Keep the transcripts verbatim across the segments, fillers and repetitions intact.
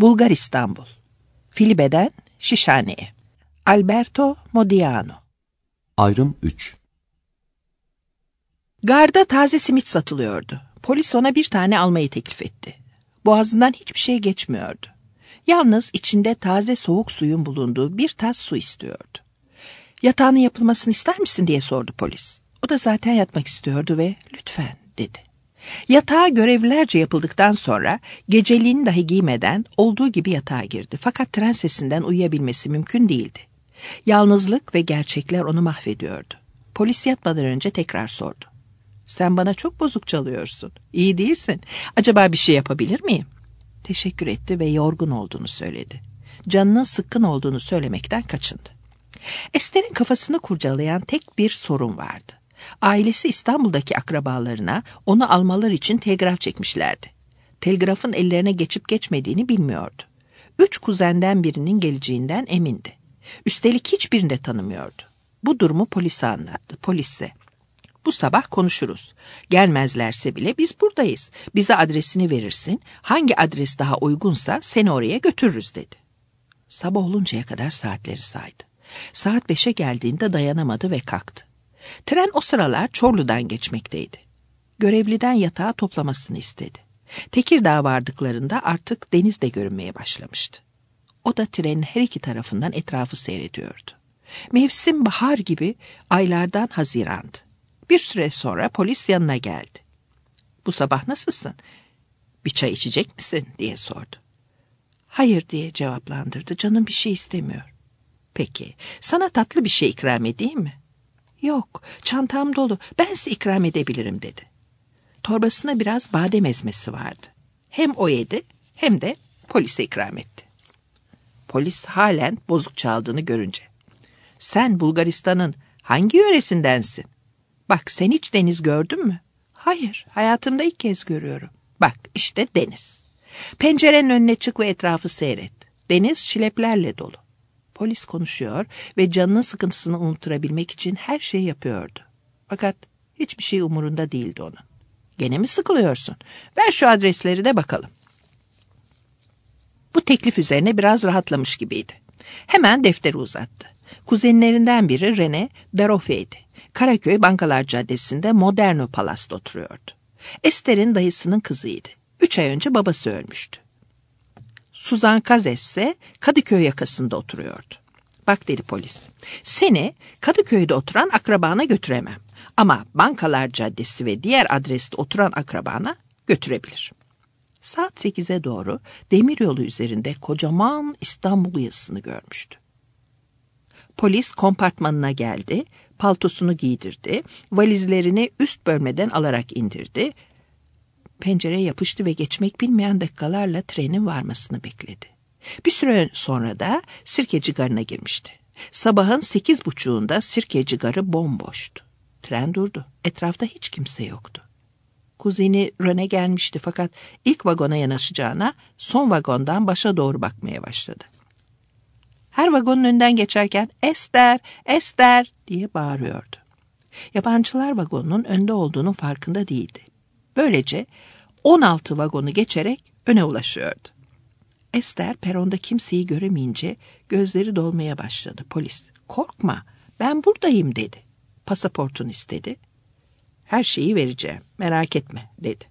Bulgar İstanbul. Filibe'den Şişhane'ye. Alberto Modiano. Ayrım üç. Garda taze simit satılıyordu. Polis ona bir tane almayı teklif etti. Boğazından hiçbir şey geçmiyordu. Yalnız içinde taze soğuk suyun bulunduğu bir tas su istiyordu. Yatağının yapılmasını ister misin diye sordu polis. O da zaten yatmak istiyordu ve lütfen dedi. Yatağı görevlilerce yapıldıktan sonra geceliğini dahi giymeden olduğu gibi yatağa girdi. Fakat tren sesinden uyuyabilmesi mümkün değildi. Yalnızlık ve gerçekler onu mahvediyordu. Polis yatmadan önce tekrar sordu. Sen bana çok bozuk çalıyorsun. İyi değilsin. Acaba bir şey yapabilir miyim? Teşekkür etti ve yorgun olduğunu söyledi. Canının sıkkın olduğunu söylemekten kaçındı. Esther'in kafasını kurcalayan tek bir sorun vardı. Ailesi İstanbul'daki akrabalarına onu almaları için telgraf çekmişlerdi. Telgrafın ellerine geçip geçmediğini bilmiyordu. Üç kuzenden birinin geleceğinden emindi. Üstelik hiçbirini de tanımıyordu. Bu durumu polise anlattı. Polise, bu sabah konuşuruz. Gelmezlerse bile biz buradayız. Bize adresini verirsin. Hangi adres daha uygunsa seni oraya götürürüz dedi. Sabah oluncaya kadar saatleri saydı. Saat beşe geldiğinde dayanamadı ve kalktı. Tren o sıralar Çorlu'dan geçmekteydi. Görevliden yatağı toplamasını istedi. Tekirdağ'a vardıklarında artık deniz de görünmeye başlamıştı. O da trenin her iki tarafından etrafı seyrediyordu. Mevsim bahar gibi, aylardan Haziran'dı. Bir süre sonra polis yanına geldi. Bu sabah nasılsın? Bir çay içecek misin diye sordu. Hayır diye cevaplandırdı. Canım bir şey istemiyor. Peki, sana tatlı bir şey ikram edeyim mi? Yok, çantam dolu. Ben size ikram edebilirim dedi. Torbasına biraz badem ezmesi vardı. Hem o yedi hem de polise ikram etti. Polis halen bozuk çaldığını görünce. Sen Bulgaristan'ın hangi yöresindensin? Bak sen hiç deniz gördün mü? Hayır, hayatımda ilk kez görüyorum. Bak işte deniz. Pencerenin önüne çık ve etrafı seyret. Deniz şileplerle dolu. Polis konuşuyor ve canının sıkıntısını unutturabilmek için her şeyi yapıyordu. Fakat hiçbir şey umurunda değildi onun. Gene mi sıkılıyorsun? Ver şu adresleri de bakalım. Bu teklif üzerine biraz rahatlamış gibiydi. Hemen defteri uzattı. Kuzenlerinden biri Rene Darofe'ydi. Karaköy Bankalar Caddesi'nde Moderno Palas'ta oturuyordu. Esther'in dayısının kızıydı. Üç ay önce babası ölmüştü. Suzan Kazes ise Kadıköy yakasında oturuyordu. Bak dedi polis, seni Kadıköy'de oturan akrabana götüremem. Ama Bankalar Caddesi ve diğer adreste oturan akrabana götürebilir. Saat sekize doğru demiryolu üzerinde kocaman İstanbul yazısını görmüştü. Polis kompartmanına geldi, paltosunu giydirdi, valizlerini üst bölmeden alarak indirdi. Pencereye yapıştı ve geçmek bilmeyen dakikalarla trenin varmasını bekledi. Bir süre sonra da Sirkeci Garı'na girmişti. Sabahın sekiz buçuğunda Sirkeci Garı bomboştu. Tren durdu. Etrafta hiç kimse yoktu. Kuzeni Rene gelmişti fakat ilk vagona yanaşacağına son vagondan başa doğru bakmaya başladı. Her vagonun önünden geçerken Esther, Esther diye bağırıyordu. Yabancılar vagonunun önde olduğunun farkında değildi. Böylece on altı vagonu geçerek öne ulaşıyordu. Esther peronda kimseyi göremeyince gözleri dolmaya başladı. Polis, korkma ben buradayım dedi. Pasaportunu istedi. Her şeyi vereceğim, merak etme dedi.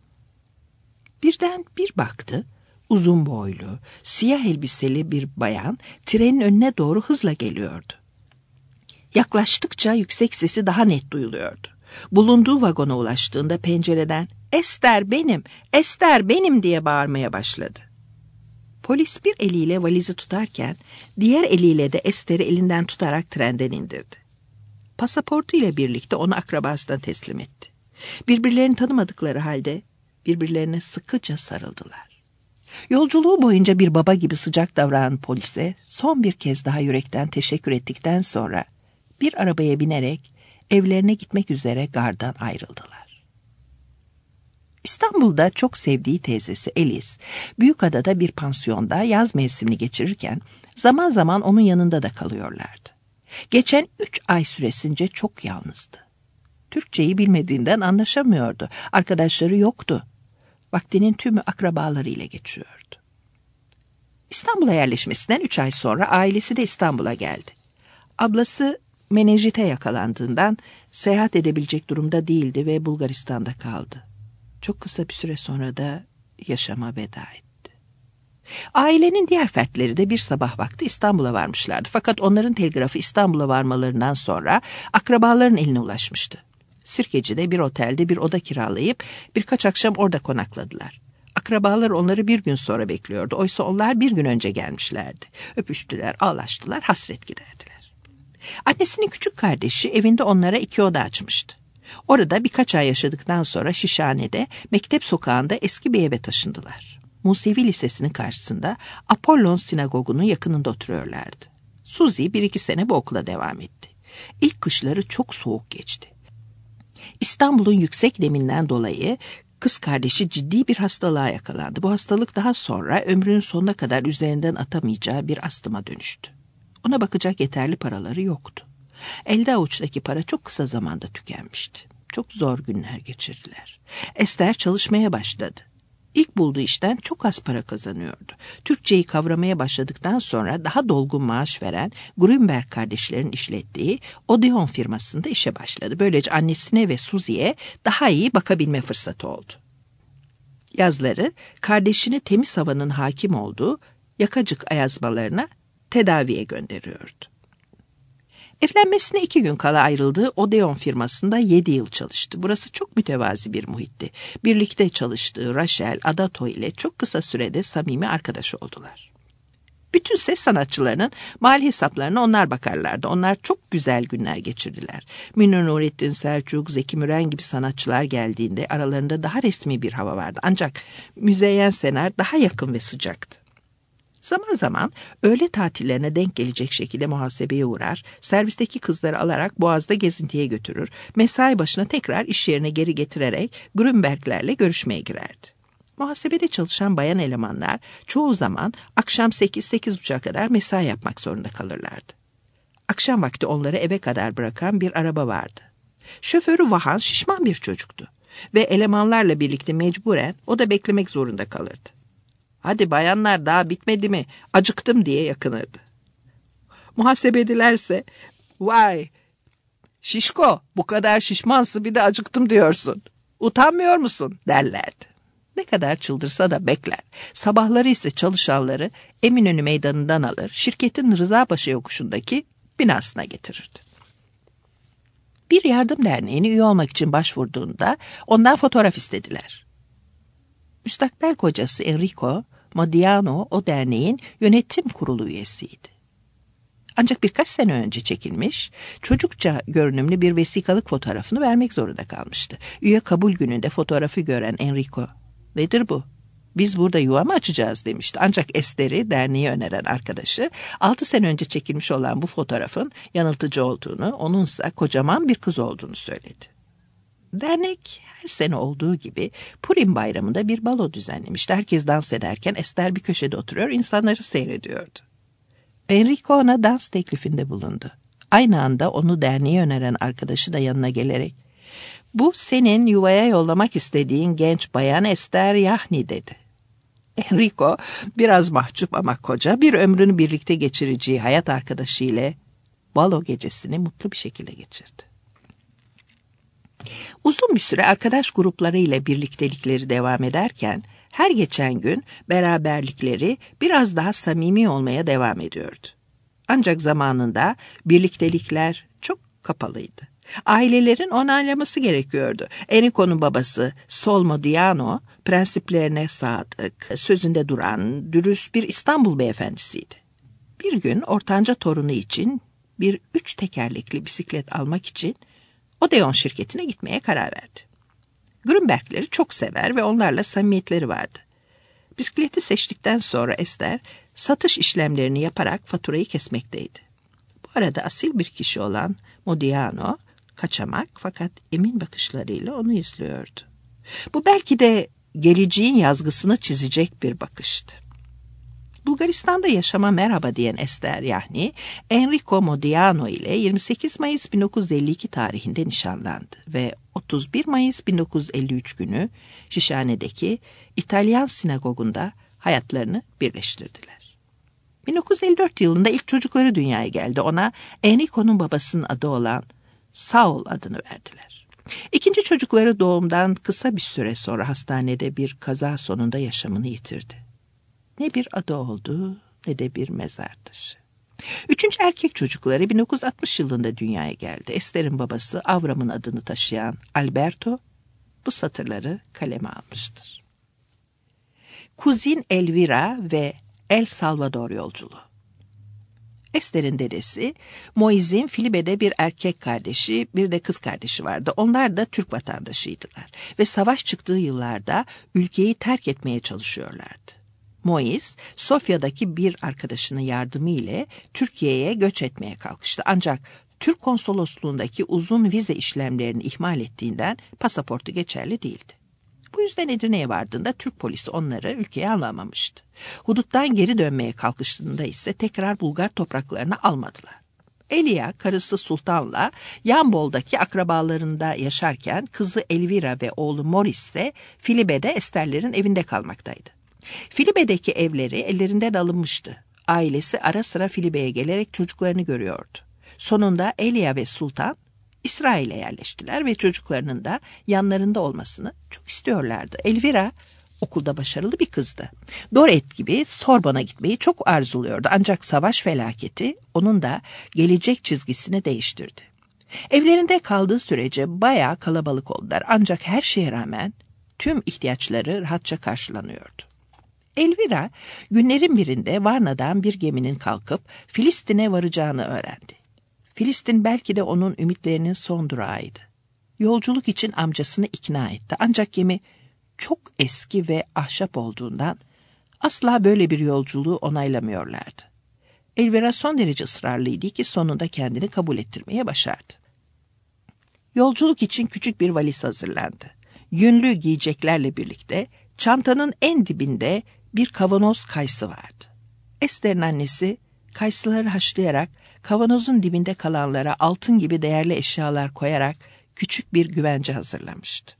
Birden bir baktı, uzun boylu, siyah elbiseli bir bayan trenin önüne doğru hızla geliyordu. Yaklaştıkça yüksek sesi daha net duyuluyordu. Bulunduğu vagona ulaştığında pencereden "Esther benim, Esther benim" diye bağırmaya başladı. Polis bir eliyle valizi tutarken diğer eliyle de Esther'i elinden tutarak trenden indirdi. Pasaportu ile birlikte onu akrabasına teslim etti. Birbirlerini tanımadıkları halde birbirlerine sıkıca sarıldılar. Yolculuğu boyunca bir baba gibi sıcak davranan polise son bir kez daha yürekten teşekkür ettikten sonra bir arabaya binerek evlerine gitmek üzere gardan ayrıldılar. İstanbul'da çok sevdiği teyzesi Alice, Büyükada'da bir pansiyonda yaz mevsimini geçirirken zaman zaman onun yanında da kalıyorlardı. Geçen üç ay süresince çok yalnızdı. Türkçeyi bilmediğinden anlaşamıyordu. Arkadaşları yoktu. Vaktinin tümü akrabalarıyla geçiyordu. İstanbul'a yerleşmesinden üç ay sonra ailesi de İstanbul'a geldi. Ablası menenjite yakalandığından seyahat edebilecek durumda değildi ve Bulgaristan'da kaldı. Çok kısa bir süre sonra da yaşama veda etti. Ailenin diğer fertleri de bir sabah vakti İstanbul'a varmışlardı. Fakat onların telgrafı İstanbul'a varmalarından sonra akrabaların eline ulaşmıştı. Sirkeci'de bir otelde bir oda kiralayıp birkaç akşam orada konakladılar. Akrabalar onları bir gün sonra bekliyordu. Oysa onlar bir gün önce gelmişlerdi. Öpüştüler, ağlaştılar, hasret giderdiler. Annesinin küçük kardeşi evinde onlara iki oda açmıştı. Orada birkaç ay yaşadıktan sonra Şişhane'de Mektep Sokağı'nda eski bir eve taşındılar. Musevi Lisesi'nin karşısında Apollon Sinagogu'nun yakınında oturuyorlardı. Suzi bir iki sene bu okula devam etti. İlk kışları çok soğuk geçti. İstanbul'un yüksek neminden dolayı kız kardeşi ciddi bir hastalığa yakalandı. Bu hastalık daha sonra ömrünün sonuna kadar üzerinden atamayacağı bir astıma dönüştü. Ona bakacak yeterli paraları yoktu. Elde avuçtaki para çok kısa zamanda tükenmişti. Çok zor günler geçirdiler. Ester çalışmaya başladı. İlk bulduğu işten çok az para kazanıyordu. Türkçeyi kavramaya başladıktan sonra daha dolgun maaş veren Grünberg kardeşlerin işlettiği Odeon firmasında işe başladı. Böylece annesine ve Suzi'ye daha iyi bakabilme fırsatı oldu. Yazları kardeşini temiz havanın hakim olduğu Yakacık ayazmalarına tedaviye gönderiyordu. Evlenmesine iki gün kala ayrıldığı Odeon firmasında yedi yıl çalıştı. Burası çok mütevazi bir muhitti. Birlikte çalıştığı Rachel Adato ile çok kısa sürede samimi arkadaş oldular. Bütün ses sanatçılarının mali hesaplarına onlar bakarlardı. Onlar çok güzel günler geçirdiler. Münir Nurettin Selçuk, Zeki Müren gibi sanatçılar geldiğinde aralarında daha resmi bir hava vardı. Ancak Müzeyyen Senar daha yakın ve sıcaktı. Zaman zaman öğle tatillerine denk gelecek şekilde muhasebeye uğrar, servisteki kızları alarak Boğaz'da gezintiye götürür, mesai başına tekrar iş yerine geri getirerek Grünberglerle görüşmeye girerdi. Muhasebede çalışan bayan elemanlar çoğu zaman akşam sekiz sekiz buçuğa kadar mesai yapmak zorunda kalırlardı. Akşam vakti onları eve kadar bırakan bir araba vardı. Şoförü Vahan şişman bir çocuktu ve elemanlarla birlikte mecburen o da beklemek zorunda kalırdı. "Hadi bayanlar, daha bitmedi mi? Acıktım" diye yakınırdı. Muhasebedilerse "Vay şişko, bu kadar şişmansın bir de acıktım diyorsun. Utanmıyor musun?" derlerdi. Ne kadar çıldırsa da bekler. Sabahları ise çalışanları Eminönü Meydanı'ndan alır, şirketin Rızapaşa yokuşundaki binasına getirirdi. Bir yardım derneğine üye olmak için başvurduğunda ondan fotoğraf istediler. Müstakbel kocası Enrico Modiano o derneğin yönetim kurulu üyesiydi. Ancak birkaç sene önce çekilmiş, çocukça görünümlü bir vesikalık fotoğrafını vermek zorunda kalmıştı. Üye kabul gününde fotoğrafı gören Enrico, "Nedir bu? Biz burada yuva mı açacağız?" demişti. Ancak Ester'i derneğe öneren arkadaşı, altı sene önce çekilmiş olan bu fotoğrafın yanıltıcı olduğunu, onunsa kocaman bir kız olduğunu söyledi. Dernek her sene olduğu gibi Purim bayramında bir balo düzenlemişti. Herkes dans ederken Ester bir köşede oturuyor, insanları seyrediyordu. Enrico ona dans teklifinde bulundu. Aynı anda onu derneğe öneren arkadaşı da yanına gelerek, "Bu senin yuvaya yollamak istediğin genç bayan Ester Yahni" dedi. Enrico biraz mahcup ama koca bir ömrünü birlikte geçireceği hayat arkadaşı ile balo gecesini mutlu bir şekilde geçirdi. Uzun bir süre arkadaş grupları ile birliktelikleri devam ederken her geçen gün beraberlikleri biraz daha samimi olmaya devam ediyordu. Ancak zamanında birliktelikler çok kapalıydı. Ailelerin onaylaması gerekiyordu. Enrico'nun babası Sol Modiano prensiplerine sadık, sözünde duran, dürüst bir İstanbul beyefendisiydi. Bir gün ortanca torunu için bir üç tekerlekli bisiklet almak için Odeon şirketine gitmeye karar verdi. Grünbergleri çok sever ve onlarla samimiyetleri vardı. Bisikleti seçtikten sonra Ester satış işlemlerini yaparak faturayı kesmekteydi. Bu arada asil bir kişi olan Modiano kaçamak fakat emin bakışlarıyla onu izliyordu. Bu belki de geleceğin yazgısını çizecek bir bakıştı. Bulgaristan'da yaşama merhaba diyen Ester Yahni, Enrico Modiano ile yirmi sekiz Mayıs bin dokuz yüz elli iki tarihinde nişanlandı ve otuz bir Mayıs bin dokuz yüz elli üç günü Şişhane'deki İtalyan sinagogunda hayatlarını birleştirdiler. bin dokuz yüz elli dört yılında ilk çocukları dünyaya geldi. Ona Enrico'nun babasının adı olan Saul adını verdiler. İkinci çocukları doğumdan kısa bir süre sonra hastanede bir kaza sonunda yaşamını yitirdi. Ne bir adı oldu ne de bir mezar taşı. Üçüncü erkek çocukları bin dokuz yüz altmış yılında dünyaya geldi. Esther'in babası Avram'ın adını taşıyan Alberto bu satırları kaleme almıştır. Kuzin Elvira ve El Salvador yolculuğu. Esther'in dedesi, Moiz'in Filibe'de bir erkek kardeşi, bir de kız kardeşi vardı. Onlar da Türk vatandaşıydılar ve savaş çıktığı yıllarda ülkeyi terk etmeye çalışıyorlardı. Moiz, Sofya'daki bir arkadaşının yardımı ile Türkiye'ye göç etmeye kalkıştı. Ancak Türk konsolosluğundaki uzun vize işlemlerini ihmal ettiğinden pasaportu geçerli değildi. Bu yüzden Edirne'ye vardığında Türk polisi onları ülkeye alamamıştı. Huduttan geri dönmeye kalkıştığında ise tekrar Bulgar topraklarına almadılar. Elia, karısı Sultan'la Yambol'daki akrabalarında yaşarken kızı Elvira ve oğlu Morris ise Filibe'de Esther'lerin evinde kalmaktaydı. Filibe'deki evleri ellerinden alınmıştı. Ailesi ara sıra Filibe'ye gelerek çocuklarını görüyordu. Sonunda Elia ve Sultan İsrail'e yerleştiler ve çocuklarının da yanlarında olmasını çok istiyorlardı. Elvira okulda başarılı bir kızdı. Doret gibi Sorbon'a gitmeyi çok arzuluyordu. Ancak savaş felaketi onun da gelecek çizgisini değiştirdi. Evlerinde kaldığı sürece bayağı kalabalık oldular. Ancak her şeye rağmen tüm ihtiyaçları rahatça karşılanıyordu. Elvira günlerin birinde Varna'dan bir geminin kalkıp Filistin'e varacağını öğrendi. Filistin belki de onun ümitlerinin son durağıydı. Yolculuk için amcasını ikna etti. Ancak gemi çok eski ve ahşap olduğundan asla böyle bir yolculuğu onaylamıyorlardı. Elvira son derece ısrarlıydı ki sonunda kendini kabul ettirmeye başardı. Yolculuk için küçük bir valiz hazırlandı. Yünlü giyeceklerle birlikte çantanın en dibinde bir kavanoz kayısı vardı. Esther'in annesi kayısıları haşlayarak kavanozun dibinde kalanlara altın gibi değerli eşyalar koyarak küçük bir güvence hazırlamıştı.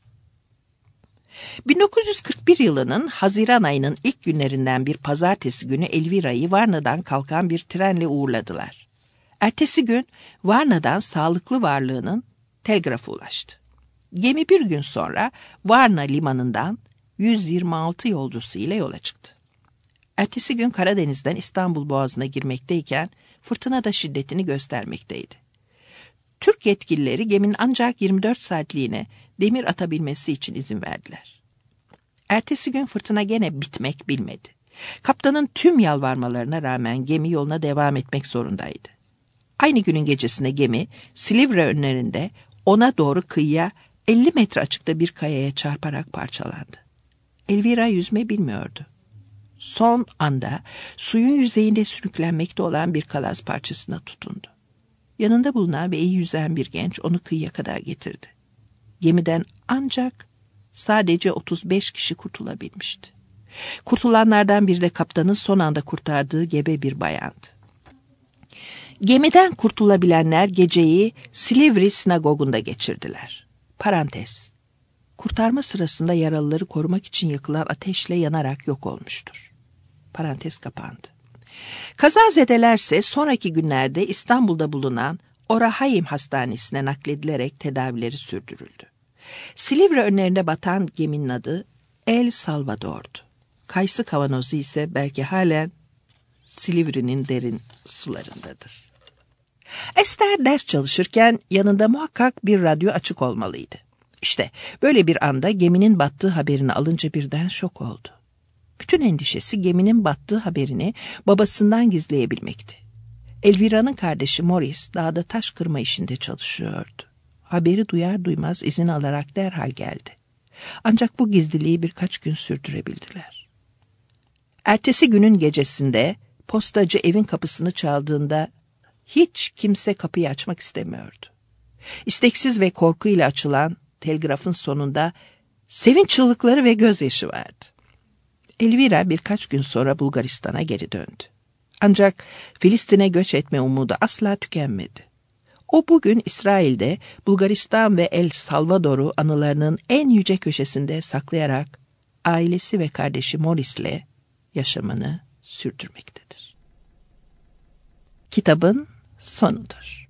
bin dokuz yüz kırk bir yılının Haziran ayının ilk günlerinden bir pazartesi günü Elvira'yı Varna'dan kalkan bir trenle uğurladılar. Ertesi gün Varna'dan sağlıklı varlığının telgrafı ulaştı. Gemi bir gün sonra Varna limanından yüz yirmi altı yolcusu ile yola çıktı. Ertesi gün Karadeniz'den İstanbul Boğazı'na girmekteyken fırtına da şiddetini göstermekteydi. Türk yetkilileri geminin ancak yirmi dört saatliğine demir atabilmesi için izin verdiler. Ertesi gün fırtına gene bitmek bilmedi. Kaptanın tüm yalvarmalarına rağmen gemi yoluna devam etmek zorundaydı. Aynı günün gecesinde gemi Silivri önlerinde ona doğru kıyıya elli metre açıkta bir kayaya çarparak parçalandı. Elvira yüzme bilmiyordu. Son anda suyun yüzeyinde sürüklenmekte olan bir kalas parçasına tutundu. Yanında bulunan ve iyi yüzen bir genç onu kıyıya kadar getirdi. Gemiden ancak sadece otuz beş kişi kurtulabilmişti. Kurtulanlardan biri de kaptanın son anda kurtardığı gebe bir bayandı. Gemiden kurtulabilenler geceyi Silivri sinagogunda geçirdiler. Parantez. Kurtarma sırasında yaralıları korumak için yakılan ateşle yanarak yok olmuştur. Parantez kapandı. Kazazedelerse sonraki günlerde İstanbul'da bulunan Orahayim Hastanesi'ne nakledilerek tedavileri sürdürüldü. Silivri önlerinde batan geminin adı El Salvador'du. Kayısı kavanozu ise belki halen Silivri'nin derin sularındadır. Esther ders çalışırken yanında muhakkak bir radyo açık olmalıydı. İşte böyle bir anda geminin battığı haberini alınca birden şok oldu. Bütün endişesi geminin battığı haberini babasından gizleyebilmekti. Elvira'nın kardeşi Morris dağda taş kırma işinde çalışıyordu. Haberi duyar duymaz izin alarak derhal geldi. Ancak bu gizliliği birkaç gün sürdürebildiler. Ertesi günün gecesinde postacı evin kapısını çaldığında hiç kimse kapıyı açmak istemiyordu. İsteksiz ve korkuyla açılan telgrafın sonunda sevinç çığlıkları ve gözyaşı vardı. Elvira birkaç gün sonra Bulgaristan'a geri döndü. Ancak Filistin'e göç etme umudu asla tükenmedi. O bugün İsrail'de Bulgaristan ve El Salvador'u anılarının en yüce köşesinde saklayarak ailesi ve kardeşi Morris'le yaşamını sürdürmektedir. kitabın sonudur.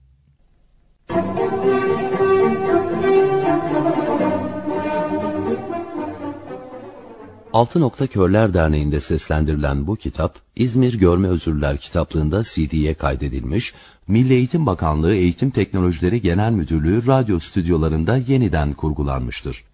Altı Nokta Körler Derneği'nde seslendirilen bu kitap, İzmir Görme Özürler kitaplığında C D'ye kaydedilmiş, Milli Eğitim Bakanlığı Eğitim Teknolojileri Genel Müdürlüğü radyo stüdyolarında yeniden kurgulanmıştır.